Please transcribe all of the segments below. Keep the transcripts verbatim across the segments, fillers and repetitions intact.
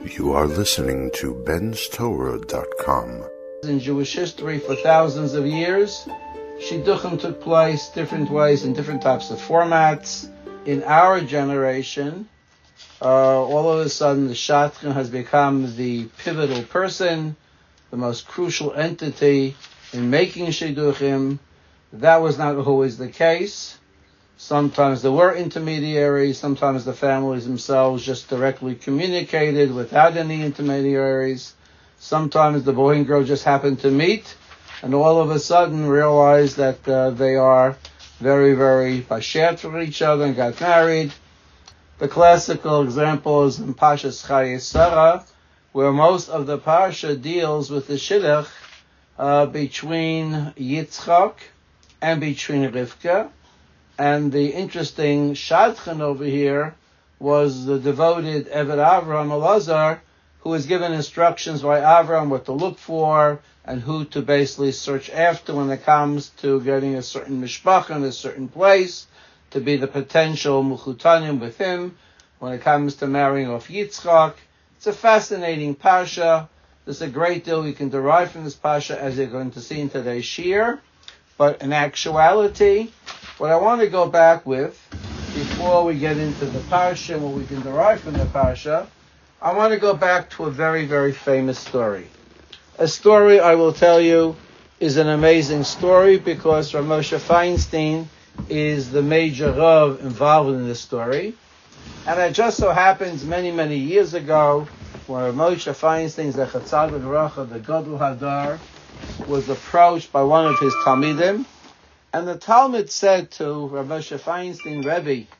You are listening to Ben's Torah dot com. In Jewish history for thousands of years, Shidduchim took place different ways in different types of formats. In our generation, uh, all of a sudden the Shadchan has become the pivotal person, the most crucial entity in making Shidduchim. That was not always the case. Sometimes there were intermediaries, sometimes the families themselves just directly communicated without any intermediaries. Sometimes the boy and girl just happened to meet and all of a sudden realized that uh, they are very, very pashet for each other and got married. The classical example is in Parshas Chayei Sarah, where most of the Parsha deals with the Shidduch uh, between Yitzchak and between Rivka. And the interesting Shadchan over here was the devoted Eved Avraham Elazar, who was given instructions by Avraham what to look for and who to basically search after when it comes to getting a certain mishpacha in a certain place, to be the potential muchutanim with him when it comes to marrying off Yitzchak. It's a fascinating parsha. There's a great deal we can derive from this parsha, as you're going to see in today's shiur. But in actuality, what I want to go back with, before we get into the parsha and what we can derive from the parsha, I want to go back to a very, very famous story. A story, I will tell you, is an amazing story because Rav Moshe Feinstein is the major Rav involved in this story. And it just so happens many, many years ago, when Rav Moshe Feinstein, Zecher Tzaddik V'Bracha, the Gadol Hadar, was approached by one of his Talmidim, and the Talmud said to Rav Moshe Feinstein, Rebbe,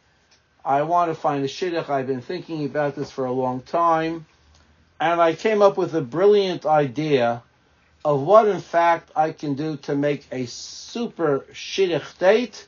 I want to find a shidduch. I've been thinking about this for a long time, and I came up with a brilliant idea of what, in fact, I can do to make a super shidduch date,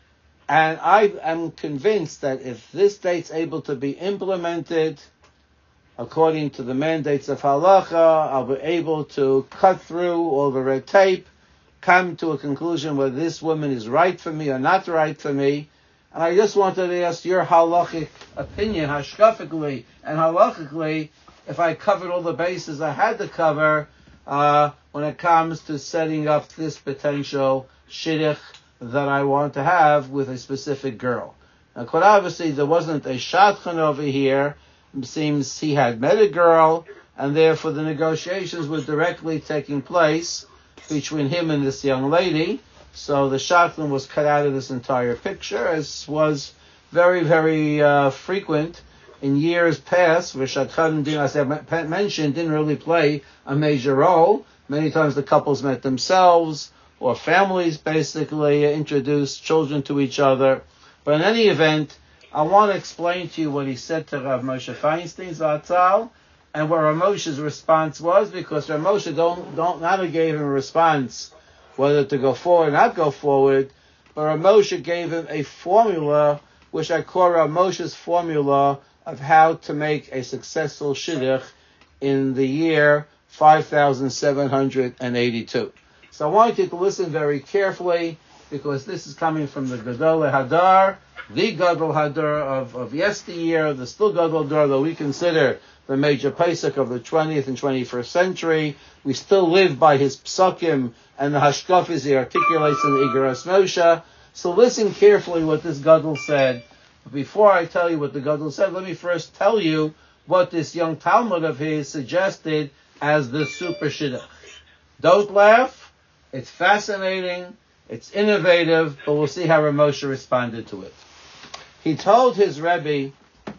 and I am convinced that if this date's able to be implemented according to the mandates of halacha, I'll be able to cut through all the red tape, come to a conclusion whether this woman is right for me or not right for me. And I just wanted to ask your halachic opinion, hashkafically and halachically, if I covered all the bases I had to cover uh, when it comes to setting up this potential shidduch that I want to have with a specific girl. Now, quite obviously, there wasn't a shadchan over here. It seems he had met a girl, and therefore the negotiations were directly taking place between him and this young lady. So the shadchan was cut out of this entire picture, as was very, very uh, frequent in years past, where shadchan, as I mentioned, didn't really play a major role. Many times the couples met themselves, or families basically introduced children to each other. But in any event, I want to explain to you what he said to Rav Moshe Feinstein Zatzal, and what Rav Moshe's response was, because Rav Moshe don't, don't not gave him a response whether to go forward or not go forward, but Rav Moshe gave him a formula, which I call Rav Moshe's formula of how to make a successful shidduch in the year five thousand seven hundred eighty-two. So I want you to listen very carefully, because this is coming from the Gadol Hadar, the Gadol Hadar of, of yesteryear, the still Gadol Hadar that we consider the major Pesach of the twentieth and twenty-first century. We still live by his psakim and the hashkafis he articulates in the Igeras Moshe. So listen carefully what this Gadol said. But before I tell you what the Gadol said, let me first tell you what this young Talmud of his suggested as the super shidduch. Don't laugh. It's fascinating. It's innovative, but we'll see how Rav Moshe responded to it. He told his Rebbe,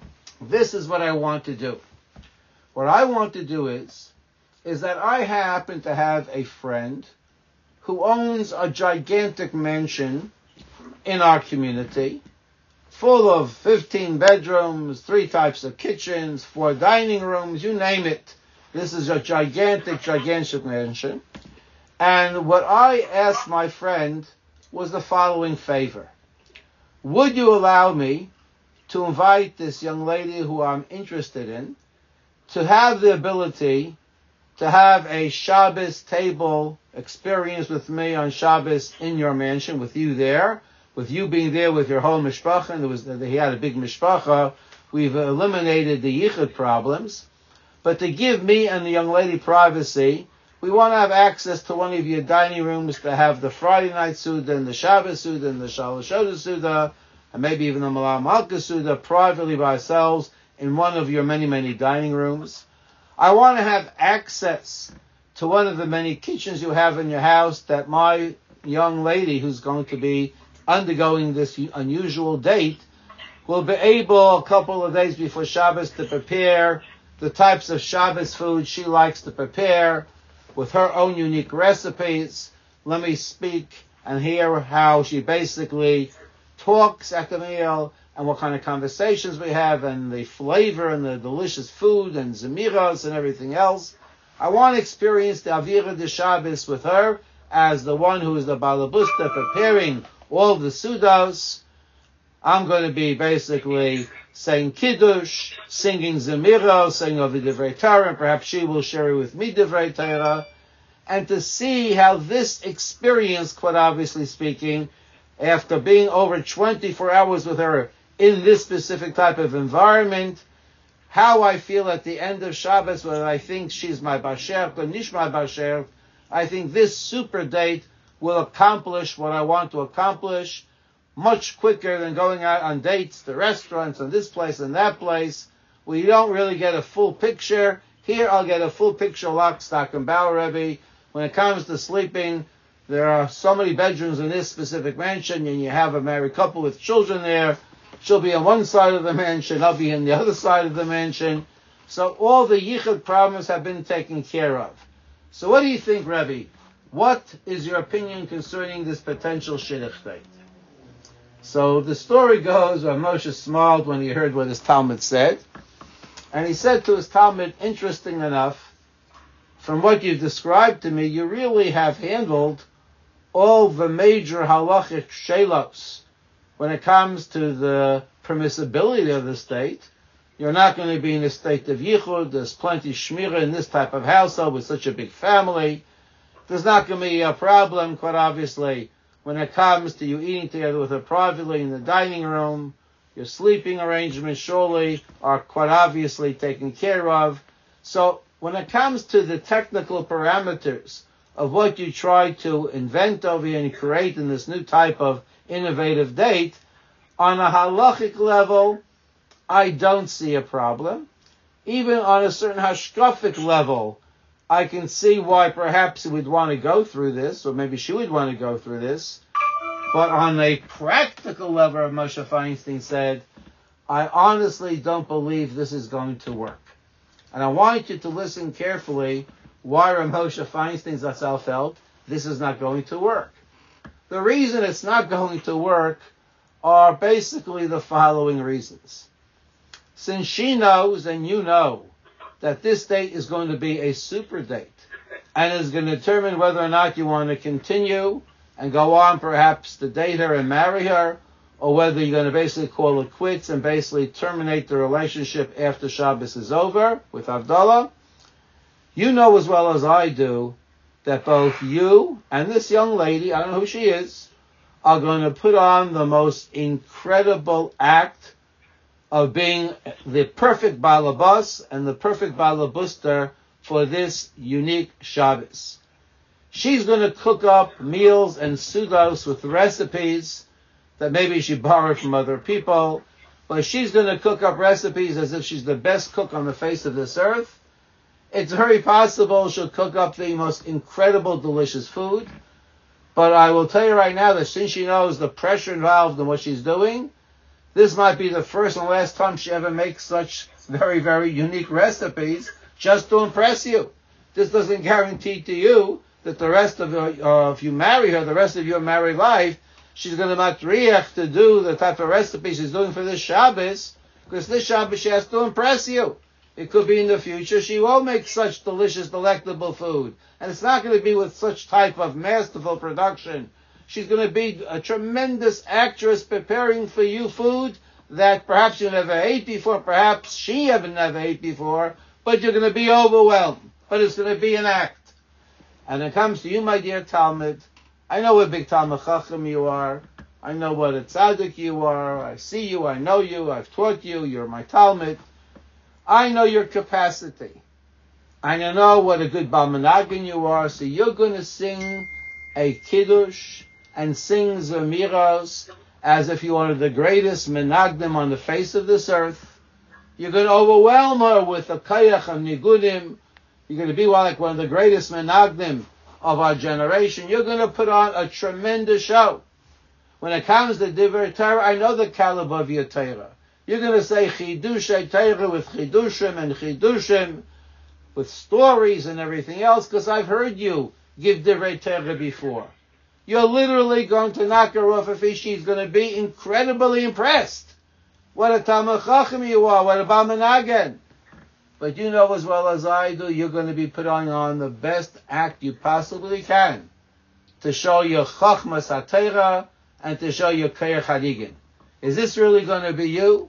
this is what I want to do. What I want to do is, is that I happen to have a friend who owns a gigantic mansion in our community, full of fifteen bedrooms, three types of kitchens, four dining rooms, you name it. This is a gigantic, gigantic mansion. And what I asked my friend was the following favor. Would you allow me to invite this young lady who I'm interested in to have the ability to have a Shabbos table experience with me on Shabbos in your mansion, with you there, with you being there with your whole mishpacha, and there was, he had a big mishpacha. We've eliminated the yichud problems. But to give me and the young lady privacy, we want to have access to one of your dining rooms to have the Friday night Suda and the Shabbos Suda and the Shalosh Hodah Suda, and maybe even the Malah Malka Suda privately by ourselves in one of your many, many dining rooms. I want to have access to one of the many kitchens you have in your house that my young lady who's going to be undergoing this unusual date will be able a couple of days before Shabbos to prepare the types of Shabbos food she likes to prepare with her own unique recipes. Let me speak and hear how she basically talks at the meal and what kind of conversations we have and the flavor and the delicious food and zemiras and everything else. I want to experience the Avira de Shabbos with her as the one who is the Balabusta preparing all the Sudos. I'm going to be basically saying Kiddush, singing Zemira, saying over Divrei Torah, and perhaps she will share with me Divrei Torah, and to see how this experience, quite obviously speaking, after being over twenty-four hours with her in this specific type of environment, how I feel at the end of Shabbos, whether I think she's my Basher or Nish my Basher, I think this super date will accomplish what I want to accomplish much quicker than going out on dates to restaurants and this place and that place. We don't really get a full picture. Here I'll get a full picture, lock, stock, and barrel, Rebbe. When it comes to sleeping, there are so many bedrooms in this specific mansion, and you have a married couple with children there. She'll be on one side of the mansion, I'll be on the other side of the mansion. So all the yichud problems have been taken care of. So what do you think, Rebbe? What is your opinion concerning this potential shidduch date? So the story goes, where Moshe smiled when he heard what his Talmud said. And he said to his Talmud, interesting enough, from what you've described to me, you really have handled all the major halachic shelos when it comes to the permissibility of the state. You're not going to be in a state of yichud. There's plenty shmira in this type of household with such a big family. There's not going to be a problem, quite obviously, when it comes to you eating together with her privately in the dining room. Your sleeping arrangements surely are quite obviously taken care of. So when it comes to the technical parameters of what you try to invent over here and create in this new type of innovative date, on a halachic level, I don't see a problem. Even on a certain hashkafic level, I can see why perhaps he would want to go through this, or maybe she would want to go through this. But on a practical level, Moshe Feinstein said, I honestly don't believe this is going to work. And I want you to listen carefully why Moshe Feinstein Zatzal felt this is not going to work. The reason it's not going to work are basically the following reasons. Since she knows, and you know, that this date is going to be a super date, and is going to determine whether or not you want to continue and go on perhaps to date her and marry her, or whether you're going to basically call it quits and basically terminate the relationship after Shabbos is over with Havdalah, you know as well as I do that both you and this young lady, I don't know who she is, are going to put on the most incredible act of being the perfect balabas and the perfect balabuster for this unique Shabbos. She's going to cook up meals and sudos with recipes that maybe she borrowed from other people, but she's going to cook up recipes as if she's the best cook on the face of this earth. It's very possible she'll cook up the most incredible, delicious food, but I will tell you right now that since she knows the pressure involved in what she's doing, this might be the first and last time she ever makes such very, very unique recipes just to impress you. This doesn't guarantee to you that the rest of your, uh, if you marry her, the rest of your married life, she's going to matriach to do the type of recipe she's doing for this Shabbos, because this Shabbos she has to impress you. It could be in the future she will make such delicious, delectable food. And it's not going to be with such type of masterful production. She's going to be a tremendous actress preparing for you food that perhaps you never ate before, perhaps she ever never ate before, but you're going to be overwhelmed. But it's going to be an act. And it comes to you, my dear Talmud, I know what big Talmud Chacham you are. I know what a tzaddik you are. I see you, I know you, I've taught you, you're my Talmud. I know your capacity. and you know what a good balmanagin you are, so you're going to sing a kiddush and sing zemiros as if you are the greatest menagdim on the face of this earth. You're going to overwhelm her with a kayach of nigudim. You're going to be like one of the greatest menagdim of our generation. You're going to put on a tremendous show. When it comes to Divrei Torah, I know the caliber of your Torah. You're going to say Chidushay Torah with Chidushim and Chidushim, with stories and everything else, because I've heard you give Divrei Torah before. You're literally going to knock her off her feet. She's going to be incredibly impressed. What a Talmid Chacham you are, what a balmanagen. But you know as well as I do, you're going to be putting on the best act you possibly can to show your Chachmas HaTorah and to show your Koyach HaNigin. Is this really going to be you?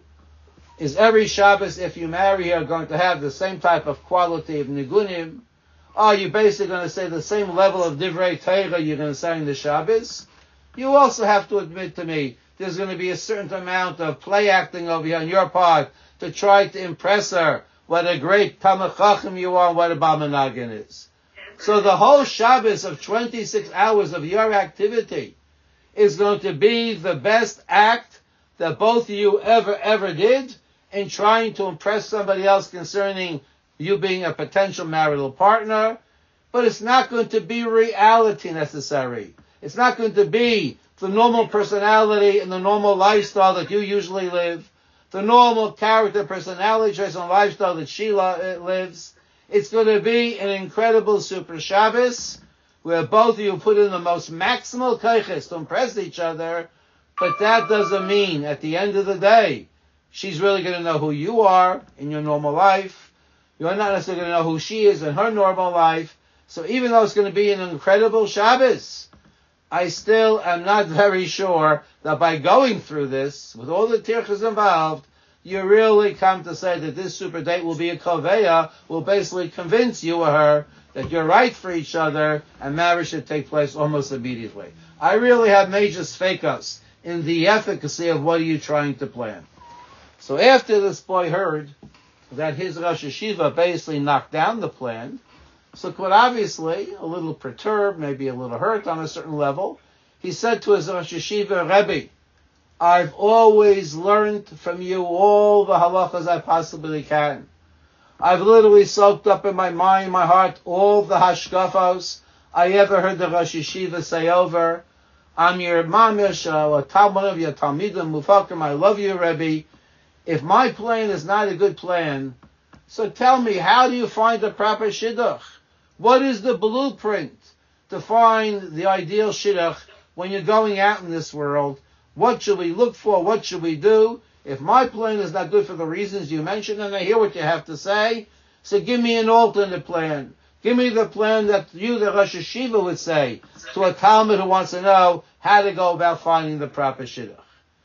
Is every Shabbos, if you marry her, going to have the same type of quality of Nigunim? Are you basically going to say the same level of Divrei Torah you're going to say in the Shabbos? You also have to admit to me, there's going to be a certain amount of play acting over here on your part to try to impress her what a great Talmid Chacham you are and what a balmanagin is. So the whole Shabbos of twenty-six hours of your activity is going to be the best act that both of you ever, ever did in trying to impress somebody else concerning you being a potential marital partner. But it's not going to be reality necessary. It's not going to be the normal personality and the normal lifestyle that you usually live, the normal character, personality traits, and lifestyle that she lives. It's going to be an incredible Super Shabbos where both of you put in the most maximal kaiches to impress each other, but that doesn't mean at the end of the day she's really going to know who you are in your normal life. You're not necessarily going to know who she is in her normal life. So even though it's going to be an incredible Shabbos, I still am not very sure that by going through this, with all the tirchas involved, you really come to say that this super date will be a kaveya, will basically convince you or her that you're right for each other and marriage should take place almost immediately. I really have major sfekas in the efficacy of what are you trying to plan. So after this boy heard that his Rosh Yeshiva basically knocked down the plan, so quite obviously, a little perturbed, maybe a little hurt on a certain level, he said to his Rosh Yeshiva, Rebbe, I've always learned from you all the halachas I possibly can. I've literally soaked up in my mind, my heart, all the hashkafos I ever heard the Rosh Yeshiva say over. I'm your mamish, uh, one of your talmidim, mufakim, I love you, Rebbe. If my plan is not a good plan, so tell me, how do you find the proper shidduch? What is the blueprint to find the ideal shidduch when you're going out in this world? What should we look for? What should we do? If my plan is not good for the reasons you mentioned, and I hear what you have to say, so give me an alternate plan. Give me the plan that you, the Rosh Yeshiva, would say to a Talmud who wants to know how to go about finding the proper shidduch.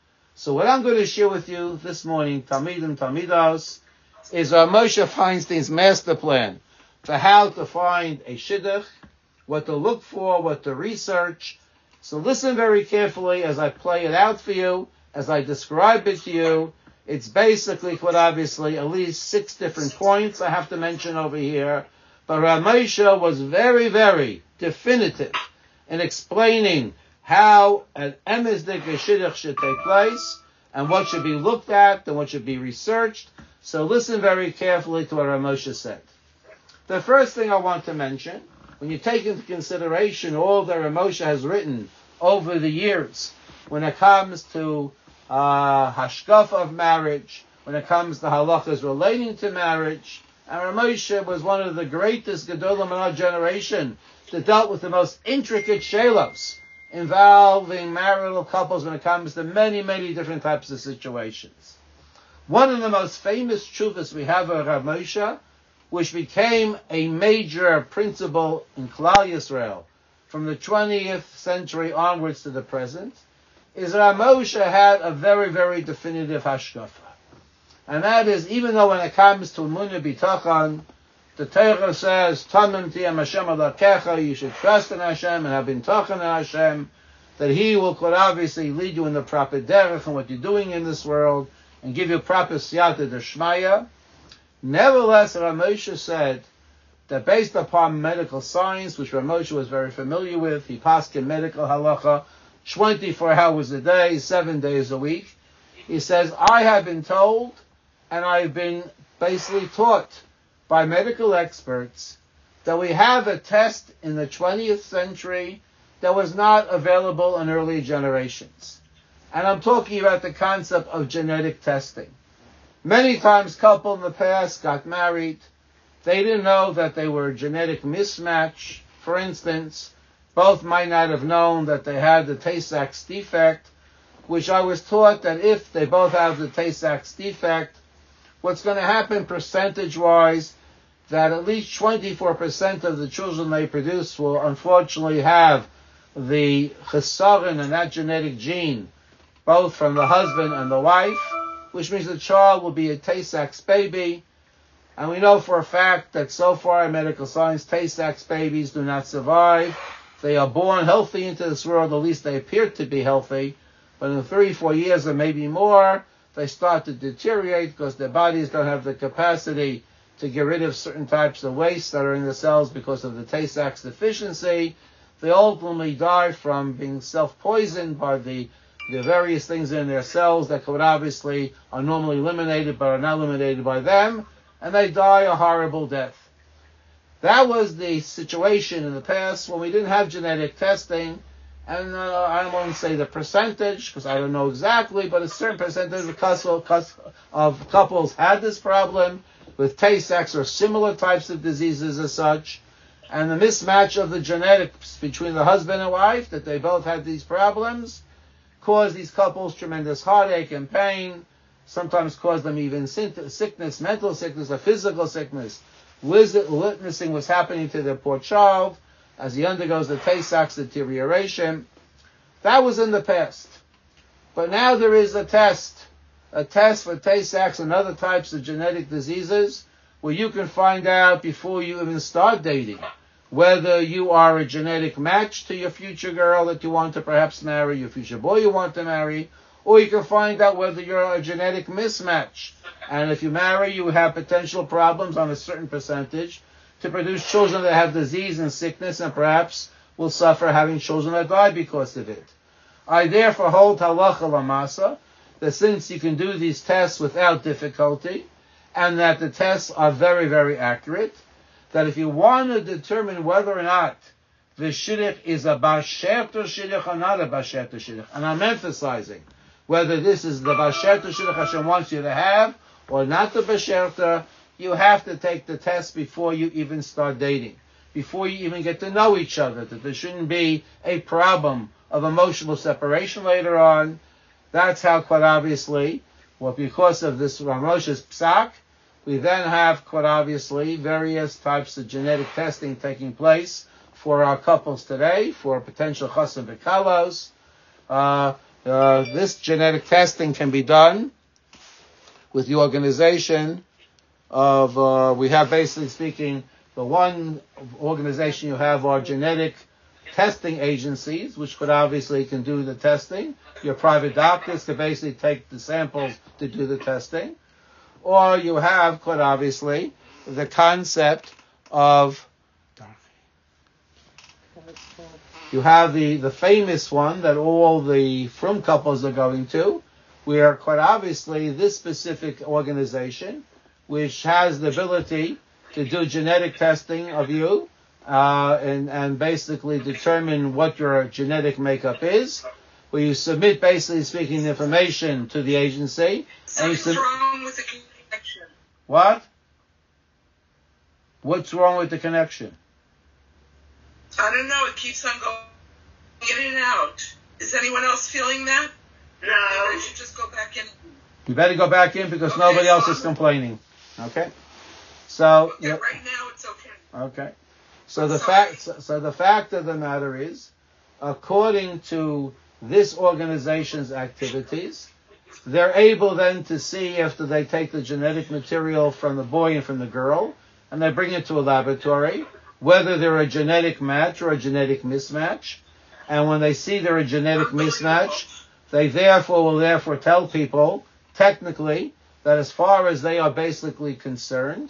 So what I'm going to share with you this morning, Talmidim, Talmidos, is Rav Moshe Feinstein's master plan for how to find a shidduch, what to look for, what to research. So listen very carefully as I play it out for you, as I describe it to you. It's basically, quite obviously, at least six different points I have to mention over here. But Rav Moshe was very, very definitive in explaining how an emes dika shidduch should take place, and what should be looked at, and what should be researched. So listen very carefully to what Rav Moshe said. The first thing I want to mention, when you take into consideration all that Rav Moshe has written over the years, when it comes to uh, hashkafa of marriage, when it comes to halachas relating to marriage, and Rav Moshe was one of the greatest gedolim in our generation that dealt with the most intricate shelos involving marital couples when it comes to many, many different types of situations. One of the most famous tshuvas we have of Rav Moshe, which became a major principle in Klal Yisrael from the twentieth century onwards to the present, is Rav Moshe had a very, very definitive hashkafa. And that is, even though when it comes to Emunah B'tachon, the Torah says, Tamim tiyem Hashem alakecha, you should trust in Hashem and have been tachon in Hashem, that He will quite obviously lead you in the proper derech and what you're doing in this world, and give you proper siyata d'shmaya. Nevertheless, Rav Moshe said that based upon medical science, which Rav Moshe was very familiar with, he passed in medical halacha, twenty-four hours a day, seven days a week. He says, I have been told, and I've been basically taught by medical experts, that we have a test in the twentieth century that was not available in earlier generations. And I'm talking about the concept of genetic testing. Many times couples in the past got married. They didn't know that they were a genetic mismatch. For instance, both might not have known that they had the Tay-Sachs defect, which I was taught that if they both have the Tay-Sachs defect, what's going to happen percentage-wise, that at least twenty-four percent of the children they produce will unfortunately have the chesaron and that genetic gene, both from the husband and the wife, which means the child will be a Tay-Sachs baby. And we know for a fact that so far in medical science, Tay-Sachs babies do not survive. They are born healthy into this world, at least they appear to be healthy, but in three, four years or maybe more, they start to deteriorate because their bodies don't have the capacity to get rid of certain types of waste that are in the cells because of the Tay-Sachs deficiency. They ultimately die from being self-poisoned by the, the various things in their cells that could obviously are normally eliminated but are not eliminated by them, and they die a horrible death. That was the situation in the past when we didn't have genetic testing, and uh, I won't say the percentage because I don't know exactly, but a certain percentage of, couple, of couples had this problem with Tay-Sachs or similar types of diseases as such, and the mismatch of the genetics between the husband and wife, that they both had these problems, caused these couples tremendous heartache and pain, sometimes caused them even sickness, mental sickness, or physical sickness, witnessing what's happening to their poor child as he undergoes the Tay-Sachs deterioration. That was in the past. But now there is a test, a test for Tay-Sachs and other types of genetic diseases where you can find out before you even start dating whether you are a genetic match to your future girl that you want to perhaps marry, your future boy you want to marry, or you can find out whether you're a genetic mismatch. And if you marry, you have potential problems on a certain percentage to produce children that have disease and sickness and perhaps will suffer having children that die because of it. I therefore hold halacha lamasa that since you can do these tests without difficulty and that the tests are very, very accurate, that if you want to determine whether or not the shidduch is a basherta shidduch or not a basherta shidduch, and I'm emphasizing whether this is the basherta shidduch Hashem wants you to have or not the basherta, you have to take the test before you even start dating, before you even get to know each other, that there shouldn't be a problem of emotional separation later on. That's how, quite obviously, well, because of this Rav Moshe's psak, we then have, quite obviously, various types of genetic testing taking place for our couples today, for potential chassan b'kalos. Uh, uh, this genetic testing can be done with the organization of, uh, we have basically speaking, the one organization you have are genetic testing agencies, which could obviously can do the testing. Your private doctors could basically take the samples to do the testing. Or you have, quite obviously, the concept of, you have the, the famous one that all the frum couples are going to, where quite obviously this specific organization, which has the ability to do genetic testing of you, uh, and, and basically determine what your genetic makeup is, where you submit, basically speaking, information to the agency. Something's and you sub- wrong with the connection. What? What's wrong with the connection? I don't know. It keeps on going in and out. Is anyone else feeling that? No. Maybe I should just go back in. You better go back in because okay, nobody so else I'm... is complaining. Okay? So... Yeah, right now it's okay. Okay. So the fact, so the fact of the matter is, according to this organization's activities, they're able then to see after they take the genetic material from the boy and from the girl, and they bring it to a laboratory, whether they're a genetic match or a genetic mismatch. And when they see they're a genetic mismatch, they therefore will therefore tell people, technically, that as far as they are basically concerned,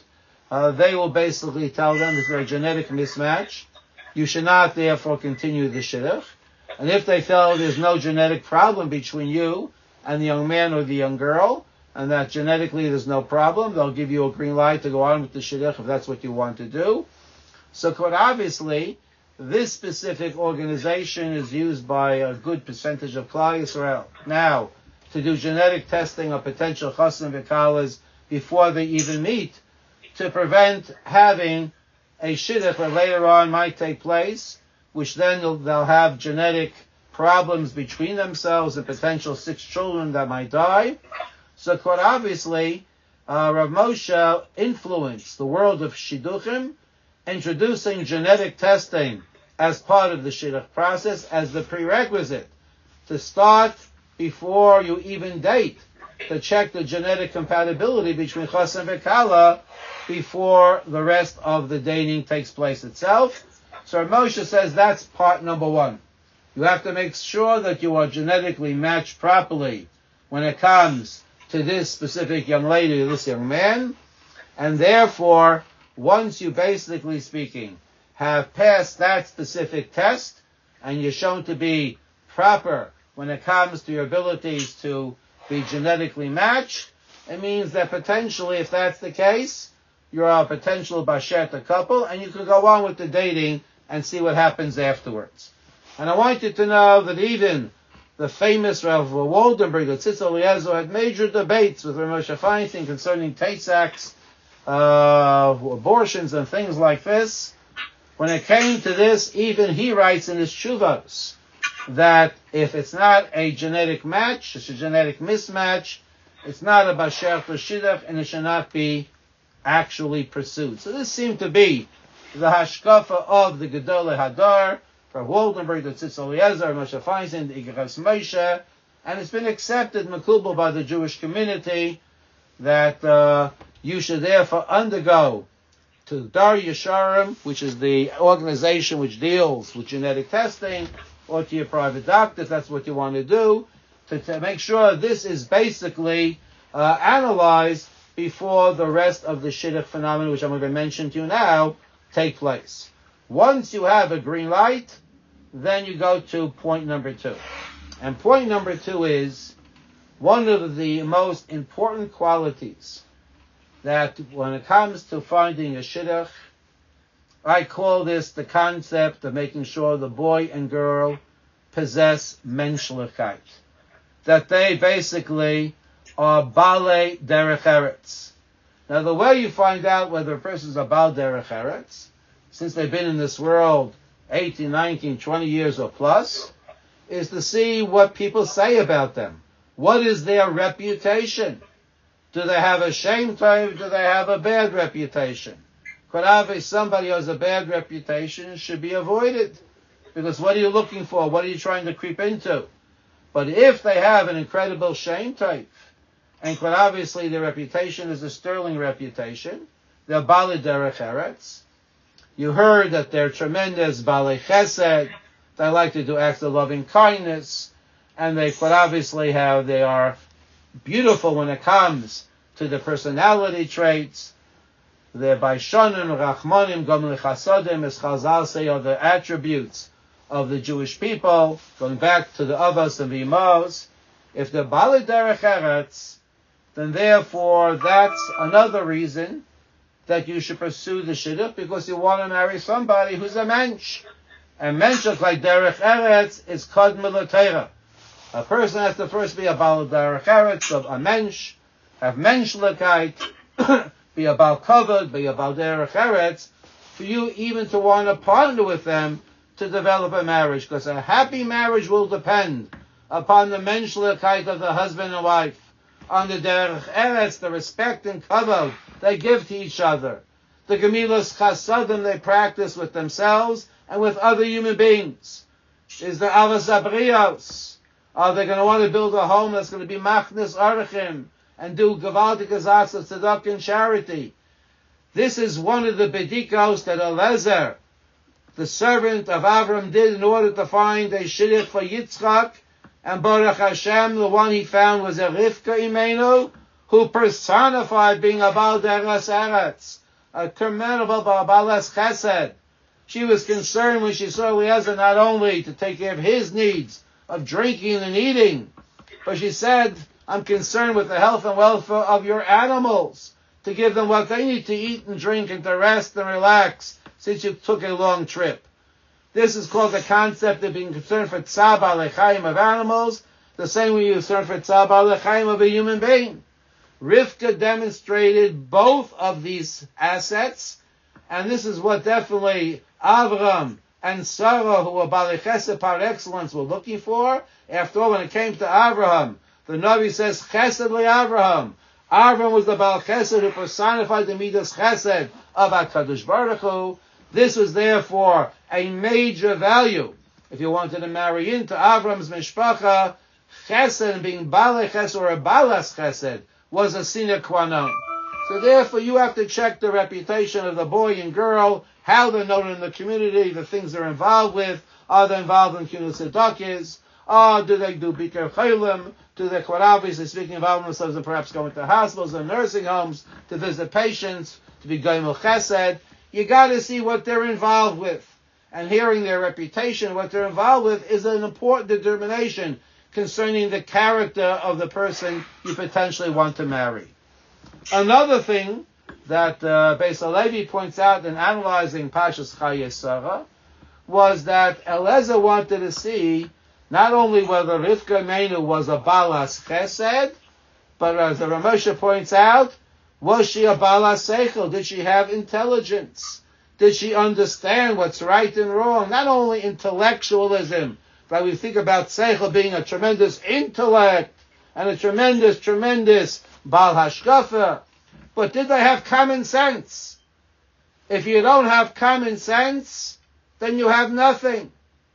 uh, they will basically tell them that they're a genetic mismatch. You should not, therefore, continue the shidduch. And if they feel there's no genetic problem between you and the young man or the young girl, and that genetically there's no problem, they'll give you a green light to go on with the shidduch if that's what you want to do. So quite obviously, this specific organization is used by a good percentage of Klal Yisrael. Now, to do genetic testing of potential chassan v'kalas before they even meet, to prevent having a shidduch that later on might take place, which then they'll, they'll have genetic problems between themselves and potential six children that might die. So quite obviously, uh, Rav Moshe influenced the world of shidduchim, introducing genetic testing as part of the shidduch process, as the prerequisite to start before you even date, to check the genetic compatibility between chassan and kala before the rest of the dating takes place itself. So Moshe says that's part number one. You have to make sure that you are genetically matched properly when it comes to this specific young lady or this young man. And therefore, once you, basically speaking, have passed that specific test, and you're shown to be proper when it comes to your abilities to be genetically matched, it means that potentially, if that's the case, you're a potential bashet couple, and you can go on with the dating and see what happens afterwards. And I want you to know that even the famous Rav Waldenberg, the Tzitz Eliezer, had major debates with Rav Moshe Feinstein concerning Tay-Sachs, uh, abortions and things like this. When it came to this, even he writes in his Shuvos that if it's not a genetic match, it's a genetic mismatch, it's not a basher to shidduch, and it should not be actually pursued. So this seemed to be the hashkafa of the Gedolei Hadar, from Waldenberg, the Tzitz Eliezer, Moshe Feinstein, the Igros Moshe, and it's been accepted, makubal, by the Jewish community, that uh, you should therefore undergo to Dar Yesharim, which is the organization which deals with genetic testing, or to your private doctor, if that's what you want to do, to, to make sure this is basically uh, analyzed before the rest of the shidduch phenomenon, which I'm going to mention to you now, take place. Once you have a green light, then you go to point number two. And point number two is one of the most important qualities that when it comes to finding a shidduch, I call this the concept of making sure the boy and girl possess menschlichkeit. That they basically are bale derech eretz. Now the way you find out whether a person is a bale derech eretz, since they've been in this world eighteen, nineteen, twenty years or plus, is to see what people say about them. What is their reputation? Do they have a shame time? Do they have a bad reputation? Quite obviously, somebody who has a bad reputation should be avoided. Because what are you looking for? What are you trying to creep into? But if they have an incredible shame type, and quite obviously their reputation is a sterling reputation, they're bali derech eretz. You heard that they're tremendous bali chesed. They like to do acts of loving kindness, and they quite obviously have, they are beautiful when it comes to the personality traits. They're baishanim, rachmanim, gomel chasadim, as Chazal say, are the attributes of the Jewish people, going back to the Avos and the Imos. If they're bali derech eretz, then therefore that's another reason that you should pursue the shidduch, because you want to marry somebody who's a mensch. And mensch, like derech eretz, is kodma l'teira. A person has to first be a bal derech eretz, of a mensch, have menschlichkeit, be a bal kavod, be a bal derech eretz, for you even to want to partner with them to develop a marriage. Because a happy marriage will depend upon the menschlichkeit of the husband and wife, on the derech eretz, the respect and kavod they give to each other, the gemilas chasadim they practice with themselves and with other human beings. Is the avos abrios? Are they going to want to build a home that's going to be machnis arachim and do gavaldik azas of tzedakah and charity? This is one of the bedikos that Eliezer, the servant of Avram, did in order to find a shidduch for Yitzchak, and Baruch Hashem, the one he found was a Rivka Imenu, who personified being a Bal Derech Eretz, a commendable balas chesed. She was concerned when she saw Eliezer not only to take care of his needs of drinking and eating, but she said, I'm concerned with the health and welfare of your animals, to give them what they need to eat and drink and to rest and relax since you took a long trip. This is called the concept of being concerned for tzaba lechaim of animals, the same way you're concerned for tzaba lechaim of a human being. Rivka demonstrated both of these assets, and this is what definitely Avram and Sarah, who were Balei Chesed par excellence, were looking for. After all, when it came to Avraham, the Navi says, Chesed le Avraham. Avraham was the Baal Chesed who personified the Midas Chesed of HaKadosh Baruch Hu. This was therefore a major value. If you wanted to marry into Avram's mishpacha, Chesed, being Balei Chesed or a Balas Chesed, was a sine qua non. So therefore you have to check the reputation of the boy and girl, how they're known in the community, the things they're involved with. Are they involved in Kinus Tzedakis? Or do they do Biker Chaylim? Do they, quite obviously speaking, involve themselves in perhaps going to hospitals and nursing homes to visit patients, to be Goimel Chesed? You got to see what they're involved with. And hearing their reputation, what they're involved with, is an important determination concerning the character of the person you potentially want to marry. Another thing that uh, Beis Halevi points out in analyzing Pashas Chayei Sarah was that Eliezer wanted to see not only whether Rivka Meinu was a Balas Chesed, but as the Ramosha points out, was she a Balas Seichel? Did she have intelligence? Did she understand what's right and wrong? Not only intellectualism, but we think about Seichel being a tremendous intellect and a tremendous, tremendous Baal Hashkafa. But did they have common sense? If you don't have common sense, then you have nothing.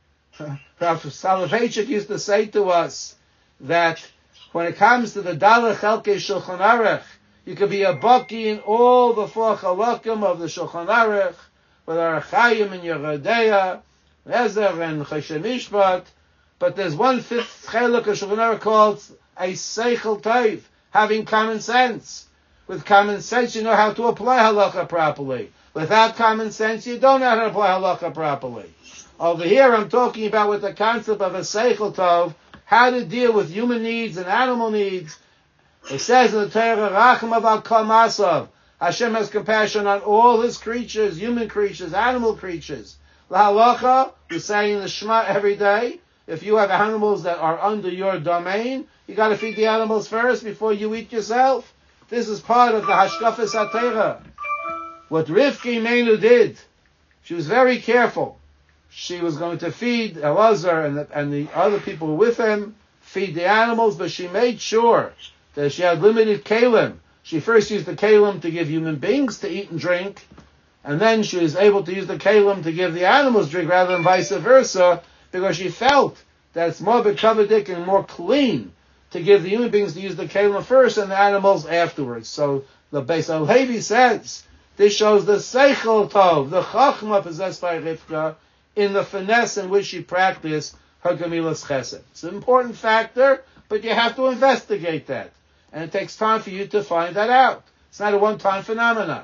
Rav Soloveitchik used to say to us that when it comes to the Dalech Chelkei Shulchan Aruch, you could be a baki in all the four chalakim of the Shulchan Aruch, with Arachayim and Yerodeya, Ezer and Choshen Mishpat, but there's one fifth chelak of Shulchan Aruch called a Seichel Tov, having common sense. With common sense, you know how to apply halacha properly. Without common sense, you don't know how to apply halacha properly. Over here, I'm talking about with the concept of a Seichel Tov, how to deal with human needs and animal needs. It says in the Torah, Racham aval kol masav, Hashem has compassion on all his creatures, human creatures, animal creatures. La halacha, we say in the Shema every day, if you have animals that are under your domain, you got to feed the animals first before you eat yourself. This is part of the Hashkafas HaTorah. What Rivka Meinu did, she was very careful. She was going to feed Elazar and the, and the other people with him, feed the animals, but she made sure that she had limited kalim. She first used the kalim to give human beings to eat and drink, and then she was able to use the kalim to give the animals drink rather than vice versa, because she felt that it's more bekavadik and more clean to give the human beings to use the kalim first and the animals afterwards. So the Beis Halevi says, this shows the Seichel Tov, the Chachma possessed by Rivka, in the finesse in which she practiced her Gemilas Chesed. It's an important factor, but you have to investigate that. And it takes time for you to find that out. It's not a one-time phenomenon.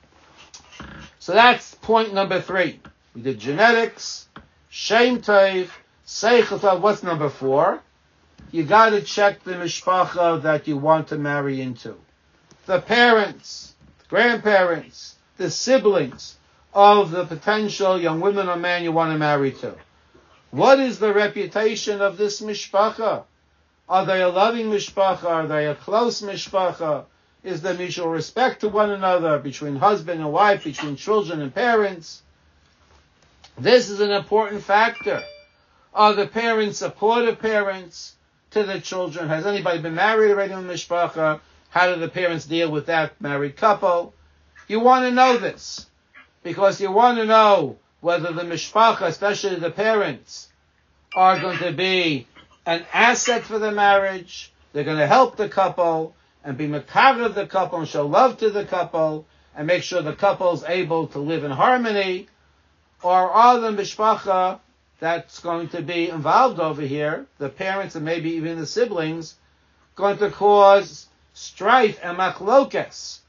So that's point number three. We did genetics, Shem Tov, Seichel Tov. What's number four? You got to check the mishpacha that you want to marry into. The parents, the grandparents, the siblings of the potential young women or man you want to marry to. What is the reputation of this mishpacha? Are they a loving mishpacha? Are they a close mishpacha? Is there mutual respect to one another between husband and wife, between children and parents? This is an important factor. Are the parents supportive parents to the children? Has anybody been married already in the mishpacha? How do the parents deal with that married couple? You want to know this, because you want to know whether the mishpacha, especially the parents, are going to be an asset for the marriage. They're going to help the couple and be mekav of the couple and show love to the couple and make sure the couple's able to live in harmony. Or are the mishpacha that's going to be involved over here, the parents and maybe even the siblings, going to cause strife and machlokes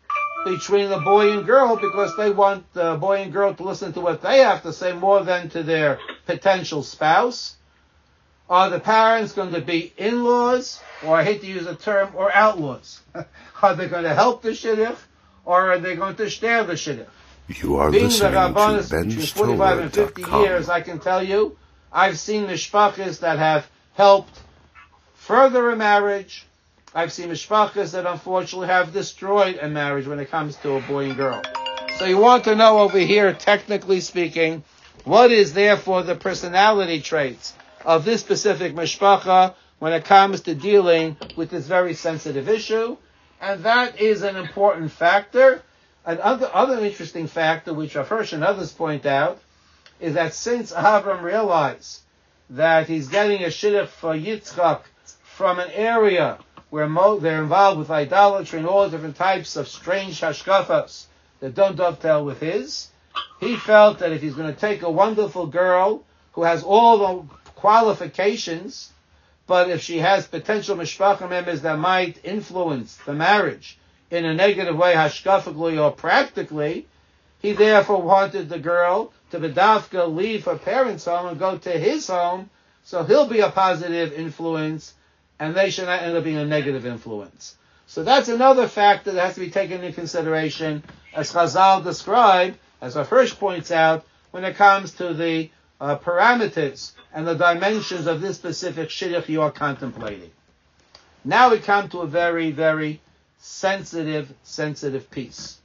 between the boy and girl because they want the boy and girl to listen to what they have to say more than to their potential spouse? Are the parents going to be in-laws, or I hate to use a term, or outlaws? Are they going to help the shidduch, or are they going to stare the shidduch? You are Being listening the Rabbanis to between forty-five and fifty Ben's Torah dot com. years, I can tell you, I've seen mishpachas that have helped further a marriage. I've seen mishpachas that unfortunately have destroyed a marriage when it comes to a boy and girl. So you want to know over here, technically speaking, what is therefore the personality traits of this specific mishpacha when it comes to dealing with this very sensitive issue. And that is an important factor. Another other interesting factor, which Rav Hirsch and others point out, is that since Avram realized that he's getting a shidduch for Yitzchak from an area where mo- they're involved with idolatry and all different types of strange hashkafas that don't dovetail with his, he felt that if he's going to take a wonderful girl who has all the qualifications, but if she has potential mishpacha members that might influence the marriage in a negative way, hashkafically or practically, he therefore wanted the girl to bedavka leave her parents' home and go to his home, so he'll be a positive influence, and they should not end up being a negative influence. So that's another factor that has to be taken into consideration, as Chazal describe, as Rav Hirsch points out, when it comes to the uh, parameters and the dimensions of this specific shidduch you are contemplating. Now we come to a very, very sensitive, sensitive piece.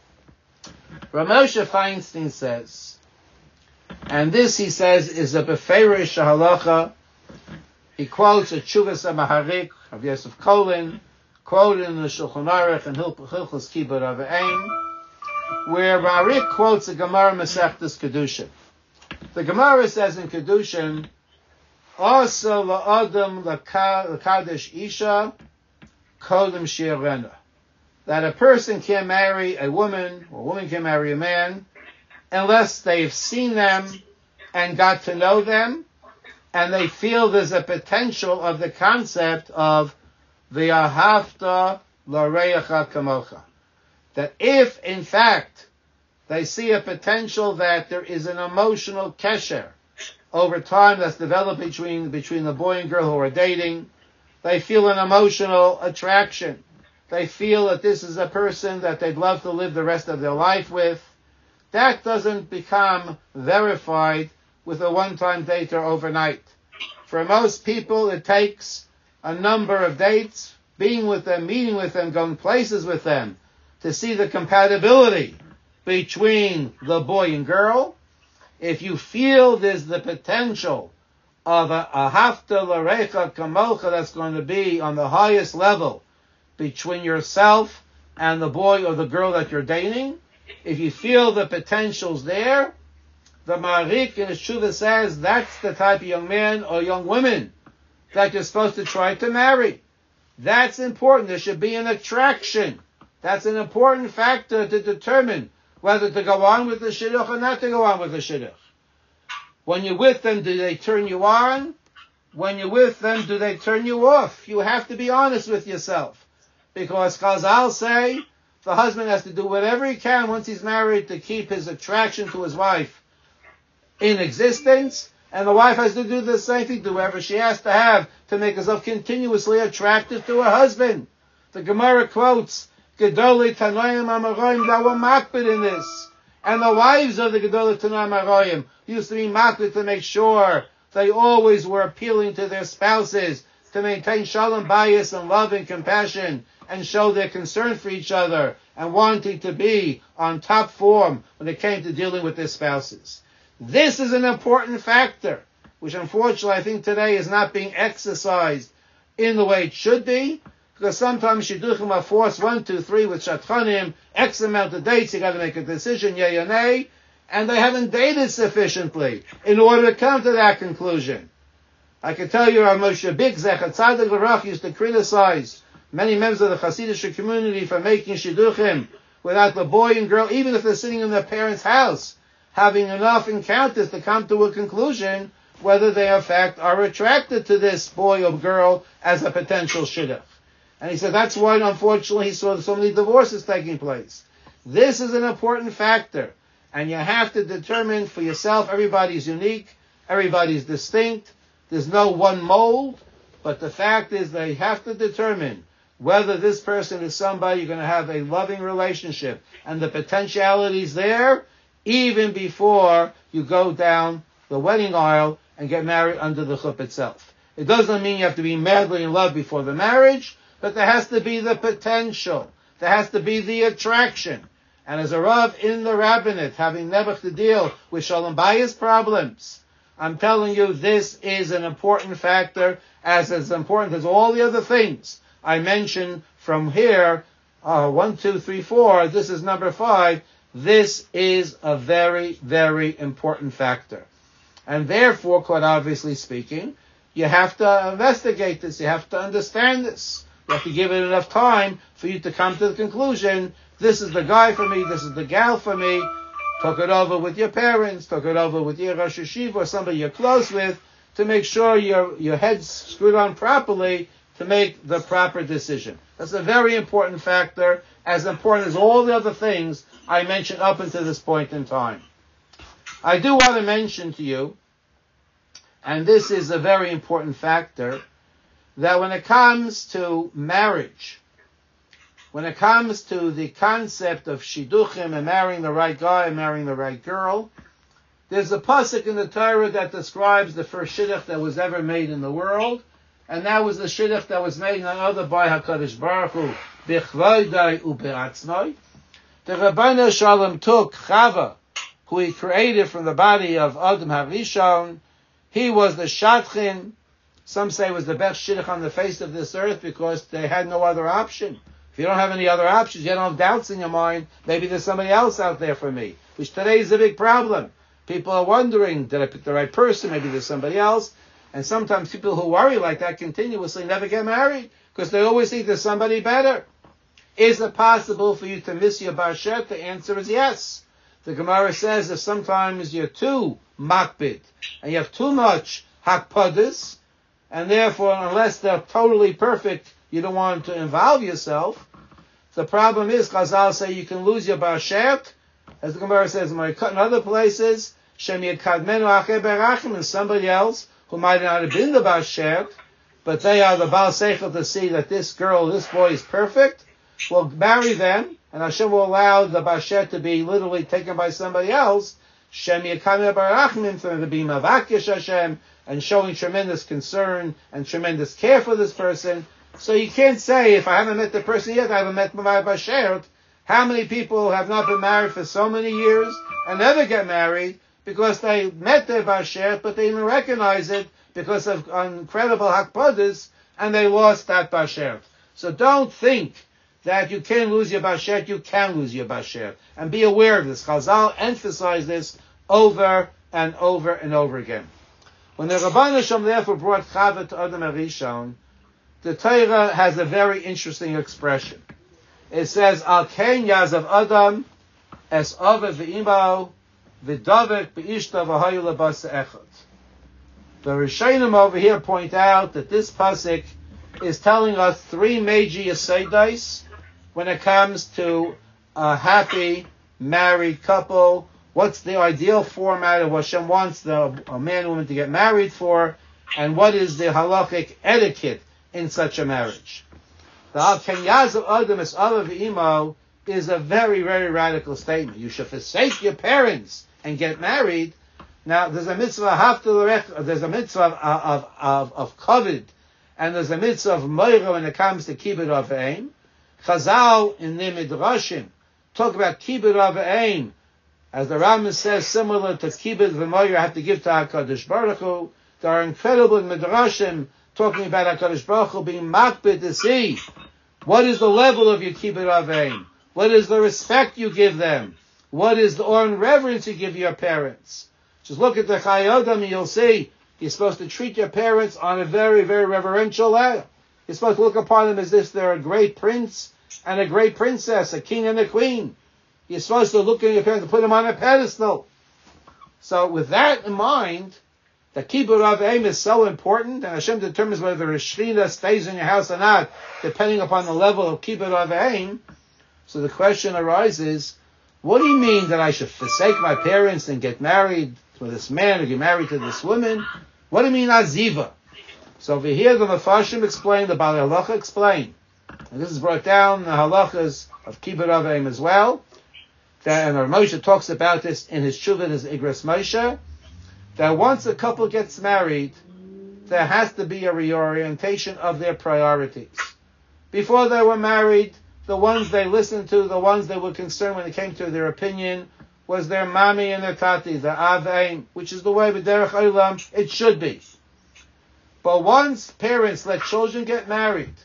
Rav Moshe Feinstein says, and this, he says, is a beferish halacha. He quotes a Tshuvas HaMaharik of Yosef Kolin, quoted in the Shulchan Aruch and Hilchos Kibbutz Rav Ein, where Maharik quotes the Gemara Masechtas Kedushin. The Gemara says in Kedushin, Asa la'adam l'kadosh isha kodem shi'arena, that a person can't marry a woman, or a woman can't marry a man, unless they've seen them and got to know them, and they feel there's a potential of the concept of the ahavta l'reacha kamocha. That if, in fact, they see a potential that there is an emotional kesher over time that's developed between, between the boy and girl who are dating, they feel an emotional attraction. They feel that this is a person that they'd love to live the rest of their life with. That doesn't become verified with a one-time date or overnight. For most people, it takes a number of dates, being with them, meeting with them, going places with them, to see the compatibility between the boy and girl. If you feel there's the potential of a, a hafta l'recha kamocha that's going to be on the highest level between yourself and the boy or the girl that you're dating, if you feel the potential's there, the Maharik in his Shuvah says that's the type of young man or young woman that you're supposed to try to marry. That's important. There should be an attraction. That's an important factor to determine whether to go on with the shidduch or not to go on with the shidduch. When you're with them, do they turn you on? When you're with them, do they turn you off? You have to be honest with yourself. Because Chazal say the husband has to do whatever he can once he's married to keep his attraction to his wife in existence, and the wife has to do the same thing, do whatever she has to have to make herself continuously attractive to her husband. The Gemara quotes Gedolei Tanoim Amoraim that were makbid in this, and the wives of the Gedolei Tanoim Amoraim used to be makbid to make sure they always were appealing to their spouses to maintain shalom bayis and love and compassion and show their concern for each other and wanting to be on top form when it came to dealing with their spouses. This is an important factor, which unfortunately I think today is not being exercised in the way it should be, because sometimes shidduchim are forced one, two, three with shatchanim, X amount of dates, you got to make a decision, yay or nay, and they haven't dated sufficiently in order to come to that conclusion. I can tell you, our Moshe Big Zecher Tzaddik L'Rach used to criticize many members of the Hasidic community for making shidduchim without the boy and girl, even if they're sitting in their parents' house, having enough encounters to come to a conclusion whether they in fact are attracted to this boy or girl as a potential shidduch. And he said that's why, unfortunately, he saw so many divorces taking place. This is an important factor. And you have to determine for yourself, everybody's unique, everybody's distinct, there's no one mold, but the fact is they have to determine whether this person is somebody you're going to have a loving relationship and the potentiality's there even before you go down the wedding aisle and get married under the chuppah itself. It doesn't mean you have to be madly in love before the marriage, but there has to be the potential. There has to be the attraction. And as a Rav in the rabbinate, having never to deal with Shalom Bayis problems, I'm telling you this is an important factor, as as important as all the other things I mentioned from here, uh, one, two, three, four, this is number five. This is a very, very important factor. And therefore, quite obviously speaking, you have to investigate this, you have to understand this. You have to give it enough time for you to come to the conclusion, this is the guy for me, this is the gal for me. Talk it over with your parents, talk it over with your Rosh Hashiva or somebody you're close with to make sure your, your head's screwed on properly to make the proper decision. That's a very important factor, as important as all the other things I mentioned up until this point in time. I do want to mention to you, and this is a very important factor, that when it comes to marriage, when it comes to the concept of shidduchim and marrying the right guy and marrying the right girl, there's a pasuk in the Torah that describes the first shidduch that was ever made in the world, and that was the shidduch that was made none other by HaKadosh Baruch Hu, b'chvaydai u'be'atznoi. The Rabbeinu Shalom took Chava, who he created from the body of Adam HaRishon. He was the Shadchan. Some say was the best shidduch on the face of this earth because they had no other option. If you don't have any other options, you don't have doubts in your mind, maybe there's somebody else out there for me, which today is a big problem. People are wondering, did I pick the right person? Maybe there's somebody else. And sometimes people who worry like that continuously never get married because they always think there's somebody better. Is it possible for you to miss your bashet? The answer is yes. The Gemara says that sometimes you're too makbid and you have too much hakpadas, and therefore, unless they're totally perfect, you don't want to involve yourself. The problem is, Chazal say you can lose your bashet, as the Gemara says in other places, Shem Yekadmenu Ache Berachim, and somebody else who might not have been the bashet, but they are the Baal Seichel to see that this girl, this boy is perfect, will marry them, and Hashem will allow the bashet to be literally taken by somebody else, Shem Yekadmenu Berachim, for them to be Mavakish Hashem, and showing tremendous concern and tremendous care for this person. So you can't say, if I haven't met the person yet, I haven't met my bashet. How many people have not been married for so many years and never get married because they met their bashet, but they didn't recognize it because of incredible hakpadas, and they lost that bashet. So don't think that you can lose your bashet. You can lose your bashet. And be aware of this. Chazal emphasize this over and over and over again. When the Rabbeinu Shalom therefore brought Chava to Adam HaRishon, the Torah has a very interesting expression. It says, Al Ken Yazav Adam Es Ave V'Imo V'Davek B'Ishta V'Hayu L'Basa Echad. The Rishonim over here point out that this pasuk is telling us three major yesodais when it comes to a happy married couple. What's the ideal format of what Hashem wants the a man and woman to get married for, and what is the halachic etiquette in such a marriage? The Al Ken Yazav Adam Es Ave V'Imo is a very, very radical statement. You should forsake your parents and get married. Now, there's a mitzvah haftal, there's a mitzvah of of of, of kavod, and there's a mitzvah of moira when it comes to kibbud av v'eim. Chazal in the midrashim talk about kibbud av v'eim, as the Rambam says, similar to kibbud v'moira you have to give to HaKadosh Baruch Hu. There are incredible midrashim talking about HaKadosh Baruch Hu being makbid to see what is the level of your kibbud av v'eim, what is the respect you give them, what is the awe and reverence you give your parents. Just look at the Chayei Adam and you'll see you're supposed to treat your parents on a very, very reverential level. You're supposed to look upon them as if they're a great prince and a great princess, a king and a queen. You're supposed to look at your parents and put them on a pedestal. So with that in mind, the kibbud av v'eim is so important, and Hashem determines whether a shechina stays in your house or not, depending upon the level of kibbud av v'eim. So the question arises, what do you mean that I should forsake my parents and get married to this man or get married to this woman? What do you mean aziva? So over here the Mefarshim explain, the Baalei Halacha explain, and this is brought down in the halachas of Kibbud Av V'Em as well, that, and our Moshe talks about this in his Shuvah, his Igros Moshe, that once a couple gets married, there has to be a reorientation of their priorities. Before they were married, the ones they listened to, the ones they were concerned when it came to their opinion, was their mami and their tati, the Av V'Em, which is the way with Derech Olam it should be. But once parents let children get married,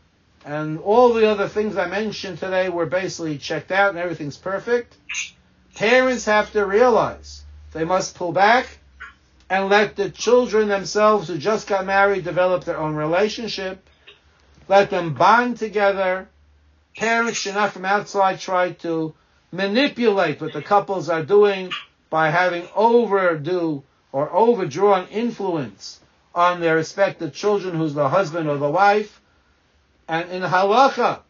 and all the other things I mentioned today were basically checked out and everything's perfect, parents have to realize they must pull back and let the children themselves who just got married develop their own relationship. Let them bond together. Parents should not from outside try to manipulate what the couples are doing by having overdue or overdrawn influence on their respective children, who's the husband or the wife. And in halacha,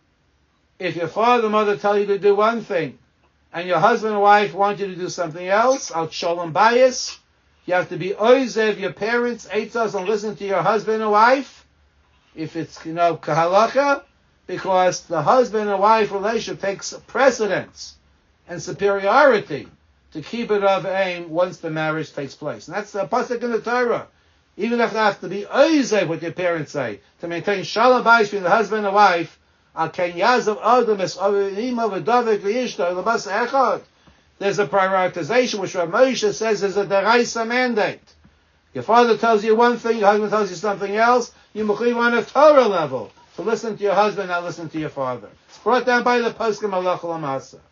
if your father and mother tell you to do one thing, and your husband and wife want you to do something else, al sholem bayis, you have to be oizev your parents, eitzos, and listen to your husband and wife, if it's, you know, kahalacha, because the husband and wife relationship takes precedence and superiority to Kibbud Av V'Em once the marriage takes place. And that's the pasuk in the Torah. Even if they have to be oizev what your parents say, to maintain shalom bayis between the husband and wife, al ken yazav adam es avim of davik v'ishto lebas echad. There's a prioritization which Rav Moshe says is a deraisa mandate. Your father tells you one thing, your husband tells you something else, you mechuyev on a Torah level to listen to your husband, not listen to your father. It's brought down by the poskim halacha l'masa.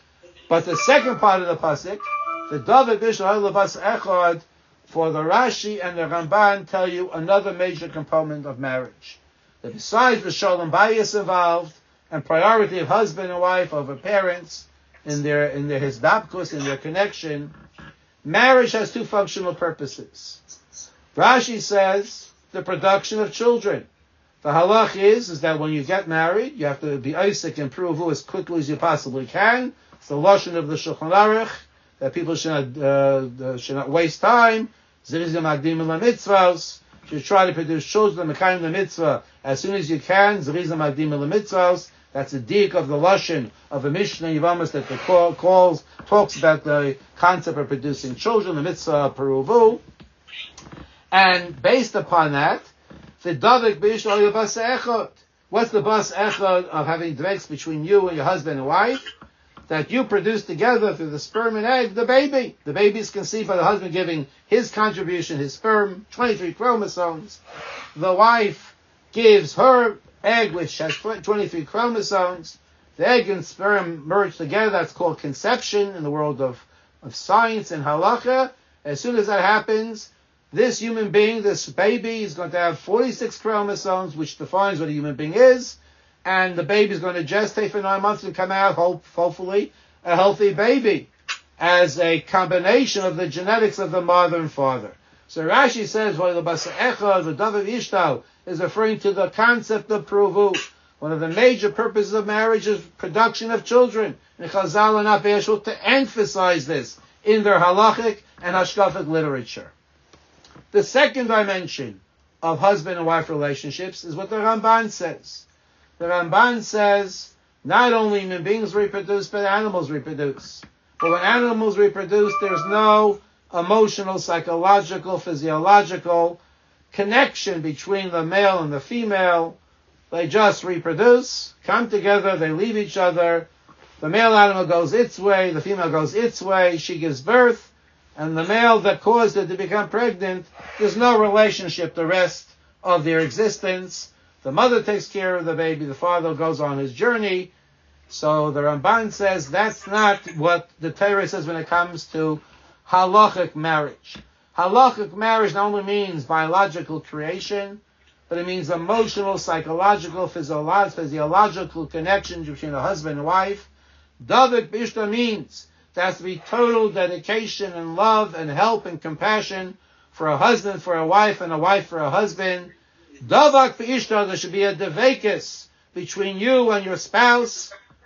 But the second part of the pasuk, the davik v'ishto lebas echad, for the Rashi and the Ramban tell you another major component of marriage. That besides the shalom bayis involved and priority of husband and wife over parents in their in their hisdabkus, in their connection, marriage has two functional purposes. Rashi says the production of children. The halach is, is that when you get married, you have to be Isaac and prove as quickly as you possibly can. It's the lashon of the Shulchan Aruch, that people should not, uh, should not waste time. Zrizim Magdim la mitzvahs. You should try to produce children, Mekayim the mitzvah, as soon as you can. Zrizim Magdim la mitzvahs. That's a dik of the lashon of a Mishnah Yivamas that the call, calls, talks about the concept of producing children, the mitzvah peruvu. And based upon that, the davik b'ishol bas echad. What's the bas echad of having dveks between you and your husband and wife? That you produce together through the sperm and egg, the baby. The baby is conceived by the husband giving his contribution, his sperm, twenty-three chromosomes. The wife gives her egg, which has twenty-three chromosomes. The egg and sperm merge together. That's called conception in the world of, of science and halacha. As soon as that happens, this human being, this baby, is going to have forty-six chromosomes, which defines what a human being is. And the baby is going to gestate for nine months and come out, hope, hopefully, a healthy baby, as a combination of the genetics of the mother and father. So Rashi says, the David Ishtal is referring to the concept of pruvu. One of the major purposes of marriage is production of children. And Chazal and Abiyashul to emphasize this in their halachic and hashkafic literature. The second dimension of husband and wife relationships is what the Ramban says. The Ramban says, not only human beings reproduce, but animals reproduce. But when animals reproduce, there's no emotional, psychological, physiological connection between the male and the female. They just reproduce, come together, they leave each other. The male animal goes its way, the female goes its way, she gives birth, and the male that caused her to become pregnant, there's no relationship the rest of their existence. The mother takes care of the baby, the father goes on his journey. So the Ramban says that's not what the Torah says when it comes to halachic marriage. Halachic marriage not only means biological creation, but it means emotional, psychological, physiological connection between a husband and wife. Davik b'ishta means there has to be total dedication and love and help and compassion for a husband, for a wife, and a wife for a husband. Davak b'ishta, there should be a devekis between you and your spouse,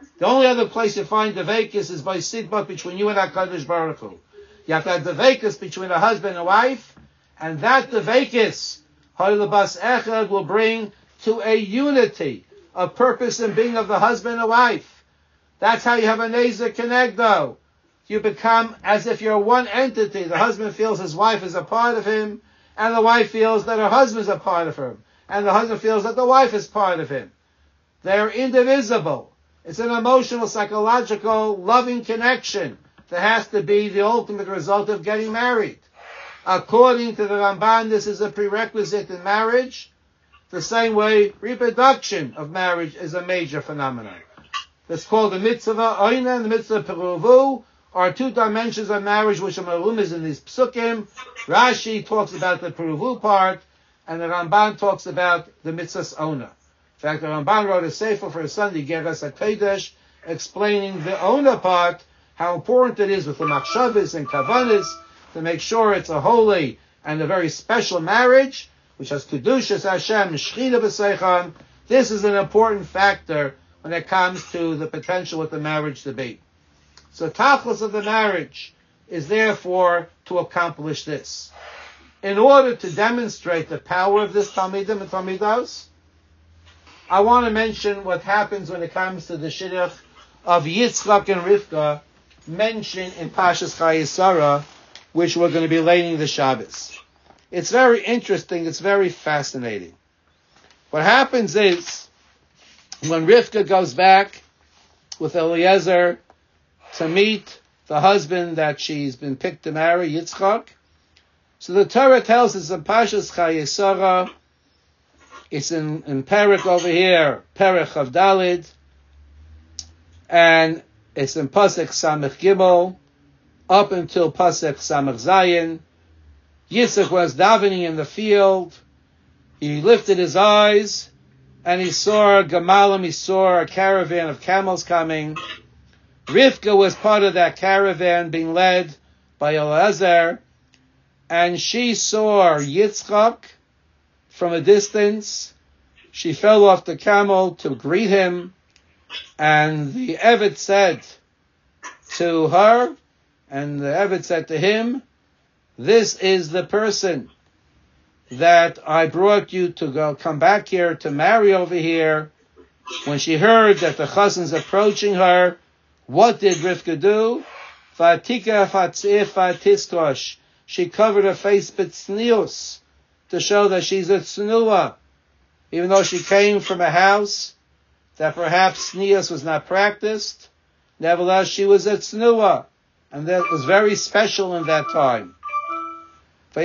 The only other place you find Devekis is by Sidbot between you and HaKadosh Baruch Hu. You have to have Devekis between a husband and wife, and that Devekis, Hoylabas Echad, will bring to a unity, a purpose and being of the husband and wife. That's how you have a Nezer Kenegdo. You become as if you're one entity. The husband feels his wife is a part of him, and the wife feels that her husband is a part of her, and the husband feels that the wife is part of him. They're indivisible. It's an emotional, psychological, loving connection that has to be the ultimate result of getting married. According to the Ramban, this is a prerequisite in marriage. The same way reproduction of marriage is a major phenomenon. It's called the mitzvah oina and the mitzvah peruvu, are two dimensions of marriage which are marumas in these psukim. Rashi talks about the peruvu part, and the Ramban talks about the mitzvah's ona. In fact, the Ramban wrote a sefer for his son, the Geras HaKodesh, explaining the ona part, how important it is with the machshavas and kavanas to make sure it's a holy and a very special marriage, which has kedushas Hashem, shechina b'seicham. This is an important factor when it comes to the potential of the marriage to be. So tachlis of the marriage is therefore to accomplish this. In order to demonstrate the power of this Talmidim and Talmidos, I want to mention what happens when it comes to the shidduch of Yitzchak and Rivka mentioned in Pashas Chayei Sarah, which we're going to be laying the Shabbos. It's very interesting. It's very fascinating. What happens is, when Rivka goes back with Eliezer to meet the husband that she's been picked to marry, Yitzchak, so the Torah tells us in Pashas Chayei Sarah, it's in, in Perek over here, Perek of Dalid, and it's in Pasek Samech Gimel, up until Pasek Samech Zayin. Yitzchak was davening in the field. He lifted his eyes, and he saw Gemalim, he saw a caravan of camels coming. Rivka was part of that caravan being led by Eliezer, and she saw Yitzchak from a distance. She fell off the camel to greet him, and the Eved said to her, and the Eved said to him, "This is the person that I brought you to go come back here to marry over here." When she heard that the chassan's approaching her, what did Rivka do? Vatika fatzif vatiskosh. She covered her face b'tznius to show that she's a tznuah. Even though she came from a house that perhaps tznius was not practiced, nevertheless she was a tznuah. And that was very special in that time. The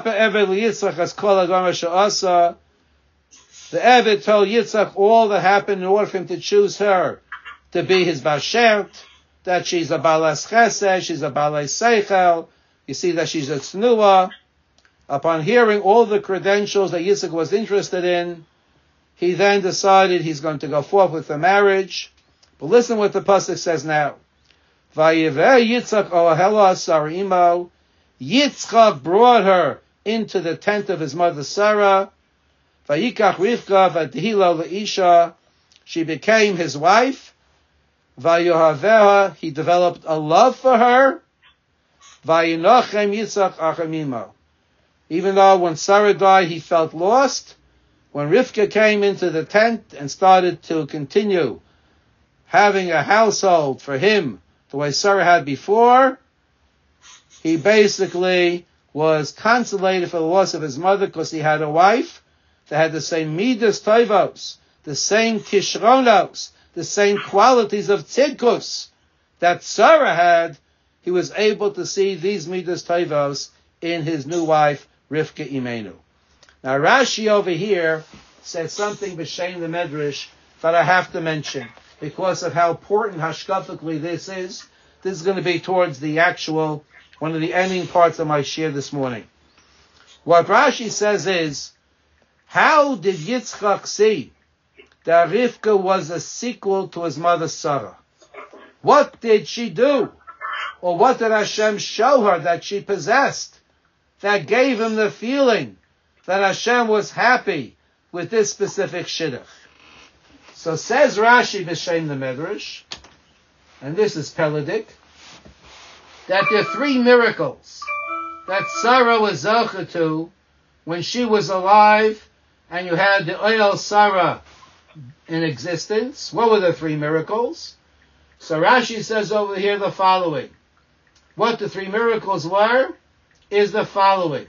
Eved told Yitzchak all that happened in order for him to choose her to be his bashert, that she's a balas chesed, she's a balei seichel. You see that she's a tznuah. Upon hearing all the credentials that Yitzchak was interested in, he then decided he's going to go forth with the marriage. But listen what the pasuk says now. Vayiveh Yitzchak ohela asar imo. Yitzchak brought her into the tent of his mother Sarah. Vayikach Rivka v'tihilo leisha. She became his wife. Vayohaveha. He developed a love for her. Vayinochem Yitzchak achamimo. Even though when Sarah died, he felt lost, when Rivka came into the tent and started to continue having a household for him the way Sarah had before, he basically was consolated for the loss of his mother because he had a wife that had the same midas tovos, the same kishronos, the same qualities of tzidkus that Sarah had. He was able to see these midas tovos in his new wife, Rivka Imenu. Now Rashi over here said something b'shem the Medrash that I have to mention because of how important hashkafically this is. This is going to be towards the actual, one of the ending parts of my shir this morning. What Rashi says is, how did Yitzchak see that Rivka was a sequel to his mother Sarah? What did she do? Or what did Hashem show her that she possessed that gave him the feeling that Hashem was happy with this specific shidduch? So says Rashi b'Shem the Medrash, and this is Peladik, that there are three miracles that Sarah was zocha to when she was alive, and you had the oil Sarah in existence. What were the three miracles? So Rashi says over here the following. What the three miracles were is the following.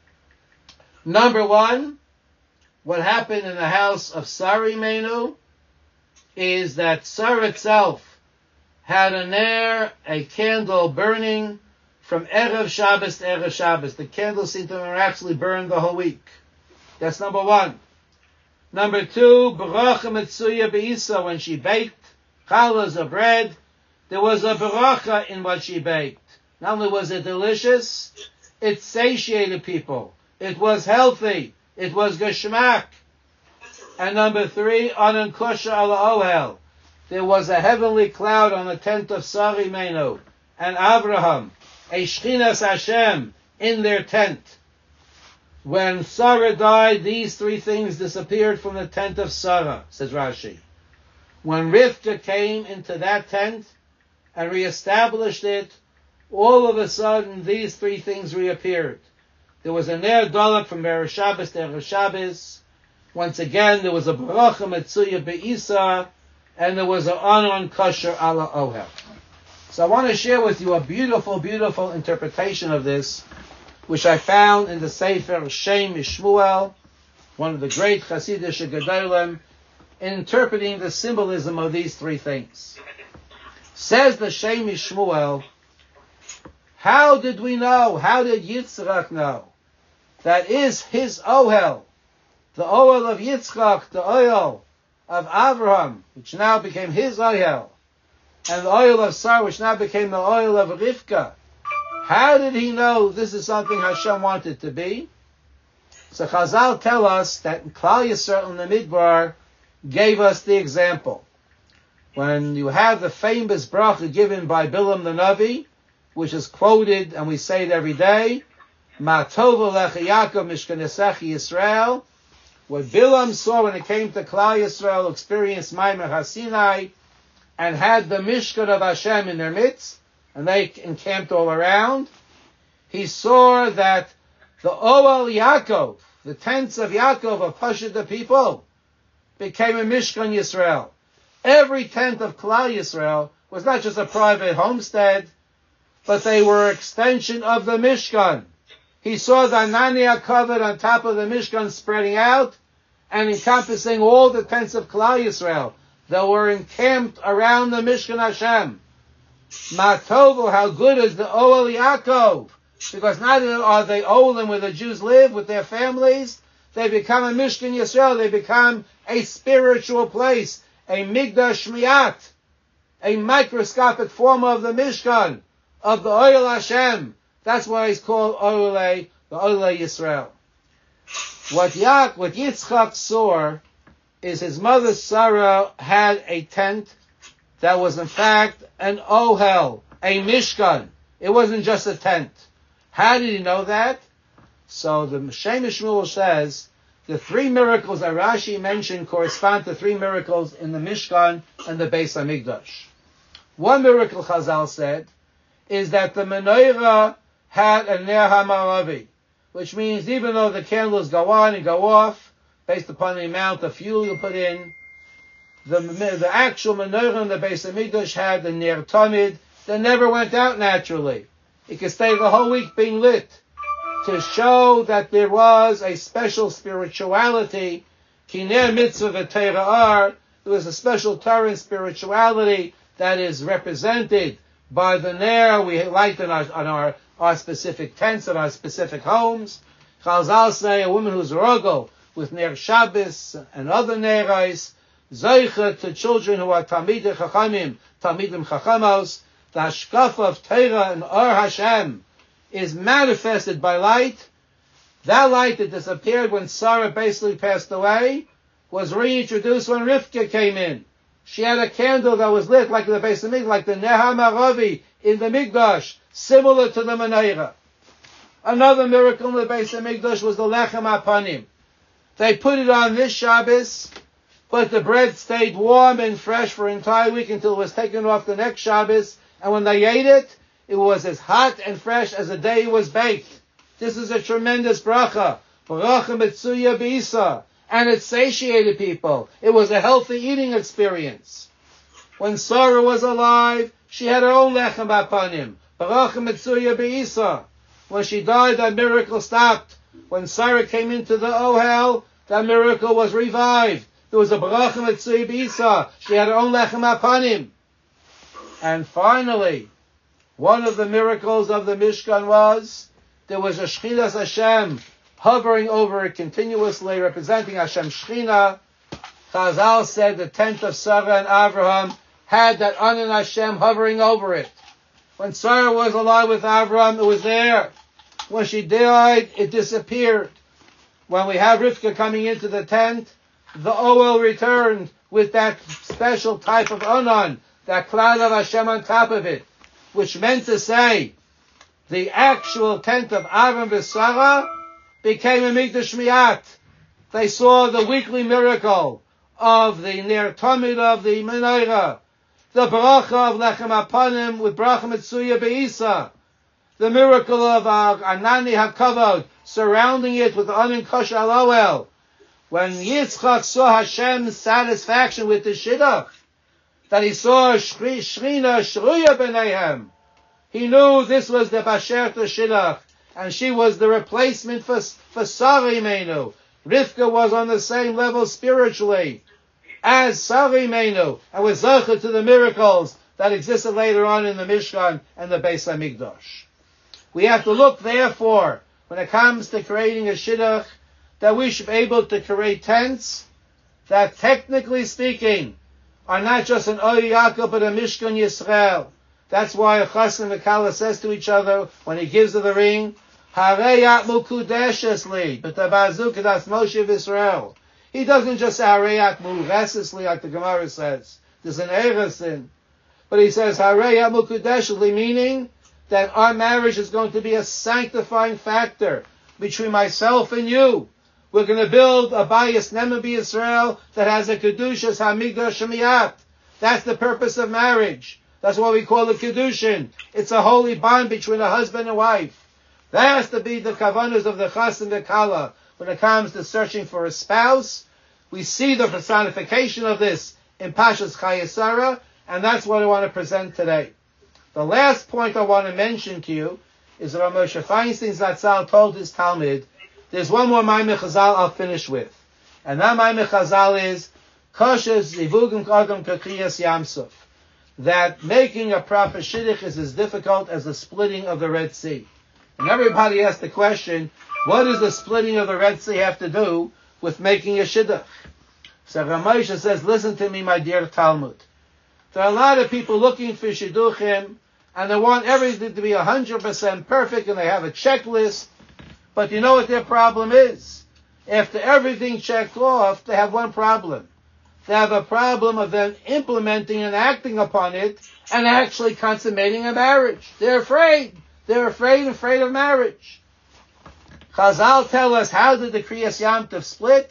Number one, what happened in the house of Sarah Imenu is that Sarah itself had a ner, a candle burning from Erev Shabbos to Erev Shabbos. The candle seemed to actually burn the whole week. That's number one. Number two, Beracha Metzuya Be'isa, when she baked challahs of bread, there was a beracha in what she baked. Not only was it delicious, it satiated people. It was healthy. It was geschmack. And number three, Anan Kosher ala Ohel. There was a heavenly cloud on the tent of Sarah Imenu and Abraham, a Shchinas Hashem in their tent. When Sarah died, these three things disappeared from the tent of Sarah, says Rashi. When Rivka came into that tent and reestablished it, all of a sudden these three things reappeared. There was a Ner Dolok from Erev Shabbos to Erev Shabbos. Once again, there was a Beracha Metzuya Be'isa, and there was an Anon Kosher ala Ohel. So I want to share with you a beautiful, beautiful interpretation of this, which I found in the Sefer Shem Mishmuel, one of the great Hasidic Gedolim, interpreting the symbolism of these three things. Says the Shem Mishmuel, how did we know, how did Yitzchak know, that is his Ohel, the Ohel of Yitzchak, the oil of Avraham, which now became his oil, and the oil of Sarah, which now became the oil of Rivka. How did he know this is something Hashem wanted to be? So Chazal tell us that Klal Yisrael in the Midbar gave us the example. When you have the famous bracha given by Bilam the Navi, which is quoted, and we say it every day, Ma tova lecha Yaakov mishkanesecha Yisrael. What Bilam saw when it came to Klal Yisrael, experienced Maimer HaSinai, and had the Mishkan of Hashem in their midst, and they encamped all around. He saw that the Oel Yaakov, the tents of Yaakov, of Pashut the people, became a Mishkan Yisrael. Every tent of Klal Yisrael was not just a private homestead, but they were an extension of the Mishkan. He saw the Anania covered on top of the Mishkan spreading out and encompassing all the tents of Klal Yisrael that were encamped around the Mishkan Hashem. Matovo, how good is the Oel Yaakov? Because not only are they Olim where the Jews live with their families, they become a Mishkan Yisrael, they become a spiritual place, a Migdash Miyat, a microscopic form of the Mishkan, of the Oil Hashem. That's why he's called Oile, the Oile Yisrael. What Yak, what Yitzchak saw is his mother Sarah had a tent that was in fact an Ohel, a Mishkan. It wasn't just a tent. How did he know that? So the Shem Shmuel says the three miracles that Rashi mentioned correspond to three miracles in the Mishkan and the Beis HaMikdash. One miracle, Chazal said, is that the menorah had a ner hamaravi, which means even though the candles go on and go off, based upon the amount of fuel you put in, the, the actual menorah in the Beis HaMikdash had the ner tamid that never went out naturally. It could stay the whole week being lit, to show that there was a special spirituality. Ki ner mitzvah v'teira ar, there was a special Torah and spirituality that is represented by the ner we light on our, on our, our specific tents, on our specific homes. Chazal say a woman who's rogel with ner Shabbos and other nerais, zeicha to children who are talmidei chachamim, talmidim chachamos, the hashkafa of Torah and Or Hashem is manifested by light. That light that disappeared when Sarah basically passed away was reintroduced when Rivka came in. She had a candle that was lit like the Beis HaMikdash, like the Ner HaMaravi in the Mikdash, similar to the menorah. Another miracle in the Beis HaMikdash was the Lechem HaPanim. They put it on this Shabbos, but the bread stayed warm and fresh for an entire week until it was taken off the next Shabbos, and when they ate it, it was as hot and fresh as the day it was baked. This is a tremendous bracha. Bracha Mitzuya B'isa. And it satiated people. It was a healthy eating experience. When Sarah was alive, she had her own lechem b'apanim. Bracha Mitzuya B'isa. When she died, that miracle stopped. When Sarah came into the Ohel, that miracle was revived. There was a bracha Mitzuya B'isa. She had her own lechem b'apanim. And finally, one of the miracles of the Mishkan was there was a Shchinas Hashem hovering over it continuously, representing Hashem Shechina. Chazal said the tent of Sarah and Avraham had that Anan Hashem hovering over it. When Sarah was alive with Avraham, it was there. When she died, it disappeared. When we have Rivka coming into the tent, the Ohel returned with that special type of Anan, that cloud of Hashem on top of it, which meant to say the actual tent of Avraham and Sarah became a Mikdash Miyat. They saw the weekly miracle of the Ner Tamid of the Menorah, the bracha of Lechem Apanim with bracha Mitzuya Be'isa, the miracle of uh, Anani HaKavod, surrounding it with Anin Kosher Aloel. When Yitzchak saw Hashem's satisfaction with the Shidduch, that he saw Shrina Shruya B'neihem, he knew this was the Basher to Shidduch, and she was the replacement for, for Sari Menu. Rivka was on the same level spiritually as Sari Menu, and was zecher to the miracles that existed later on in the Mishkan and the Beis HaMikdash. We have to look, therefore, when it comes to creating a Shidduch, that we should be able to create tents that, technically speaking, are not just an Oy Yaakov, but a Mishkan Yisrael. That's why a Chassan and Kala says to each other, when he gives her the ring, Hareyat Mukudeshesli, but the Bazuk das Moshe Israel. He doesn't just say Hareyat Mukudeshesli, like the Gemara says. There's an Eres in. But he says Hareyat Mukudeshesli, meaning that our marriage is going to be a sanctifying factor between myself and you. We're going to build a Bayis Ne'eman B'Yisrael that has a Kedushas HaMikdash Miyat. That's the purpose of marriage. That's why we call it Kedushin. It's a holy bond between a husband and wife. That has to be the kavanas of the Chas and the Kala. When it comes to searching for a spouse, we see the personification of this in Pashas Chayesara, and that's what I want to present today. The last point I want to mention to you is that Rav Moshe Feinstein Zatzal told his Talmud, there's one more Maimon Chazal I'll finish with. And that Maimon Chazal is, Koshes Zivugim Kodom Kakriyas Yamsuf. That making a proper Shidduch is as difficult as the splitting of the Red Sea. And everybody asks the question, what does the splitting of the Red Sea have to do with making a Shidduch? So Rav Moshe says, listen to me, my dear Talmud. There are a lot of people looking for Shidduchim, and they want everything to be one hundred percent perfect, and they have a checklist. But you know what their problem is? After everything checked off, they have one problem. They have a problem of them implementing and acting upon it, and actually consummating a marriage. They're afraid. They're afraid, afraid of marriage. Chazal tell us, how did the Kriyas Yam Tov split?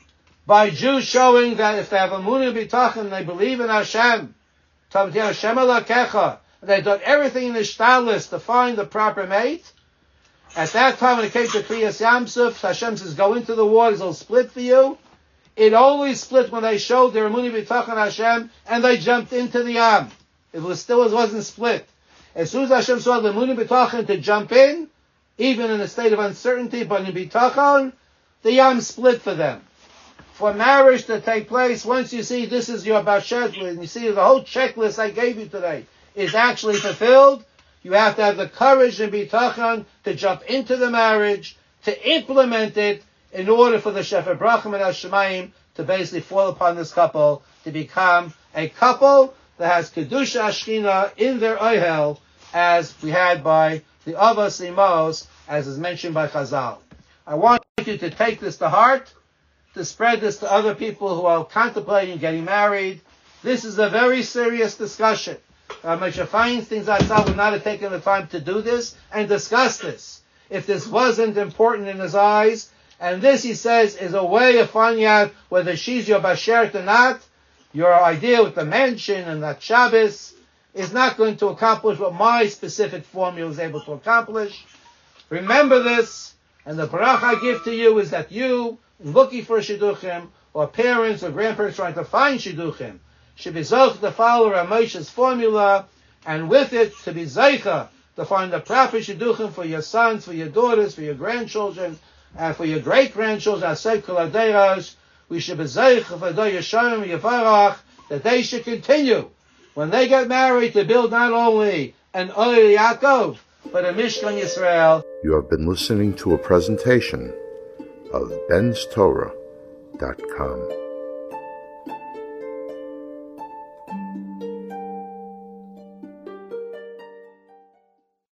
By Jews showing that if they have Emunah B'Tachon, they believe in Hashem, Tavti Hashem Elokecha, and they've done everything in the shtalis to find the proper mate. At that time, when it came to Kriyas Yam Tov, Hashem says, go into the waters, it'll split for you. It only split when they showed their Emunah B'Tachon Hashem, and they jumped into the Yam. It was still, it wasn't split. As soon as Hashem saw the Emunah B'Tachon to jump in, even in a state of uncertainty, but in B'Tachon, the Yam split for them. For marriage to take place, once you see this is your Bashet, and you see the whole checklist I gave you today is actually fulfilled, you have to have the courage and B'Tachon to jump into the marriage, to implement it, in order for the Shefer Brachim and Hashemayim to basically fall upon this couple, to become a couple that has Kedusha Ashkina in their Ohel, as we had by the Avos Imos, as is mentioned by Chazal. I want you to take this to heart, to spread this to other people who are contemplating getting married. This is a very serious discussion. Uh, Moshe Feinstein Zatzal would not have taken the time to do this and discuss this if this wasn't important in his eyes, And this, he says, is a way of finding out whether she's your bashert or not. Your idea with the mansion and that Shabbos is not going to accomplish what my specific formula is able to accomplish. Remember this, and the bracha I give to you is that you, looking for shidduchim, or parents or grandparents trying to find shidduchim, should be zoch to follow Rav Moshe's formula, and with it to be zeicha to find the proper shidduchim for your sons, for your daughters, for your grandchildren, and for your great-grandchildren. Asay kol hadeiros, we should be zeicha for Dor Yesharim Yevarach, that they should continue, when they get married, to build not only an Oyer Yaakov, but a Mishkan Yisrael. You have been listening to a presentation of Ben's Torah dot com.